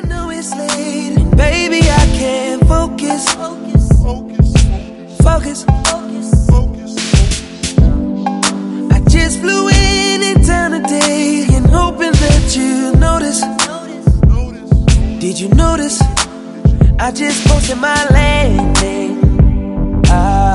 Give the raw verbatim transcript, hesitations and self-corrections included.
know it's late, and baby, I can't focus. Focus. I just flew in in town today and hoping that you notice. Did you notice? I just posted my landing. I